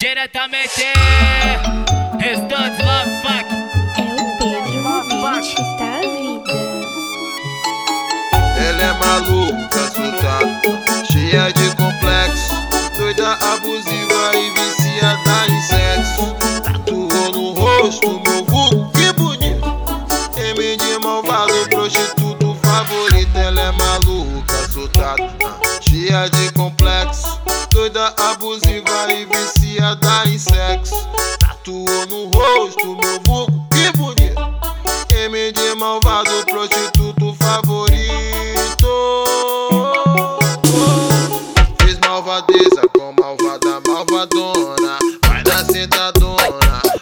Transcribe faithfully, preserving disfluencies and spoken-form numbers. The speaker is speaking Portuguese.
Diretamente, restantes Love Pack. É o Pedro Movente da vida. Ela é maluca, surtada, cheia de complexo, doida, abusiva e viciada em sexo. Tatuou no rosto meu vulgo, que bonito. M de malvado, prostituto favorito. Ela é maluca, surtada, cheia de complexo, doida, abusiva e viciada em sexo. Tatuou no rosto meu vulgo, que bonito. M de malvado, prostituto favorito. Fiz malvadeza com malvada, malvadona. Vai dar sentadona,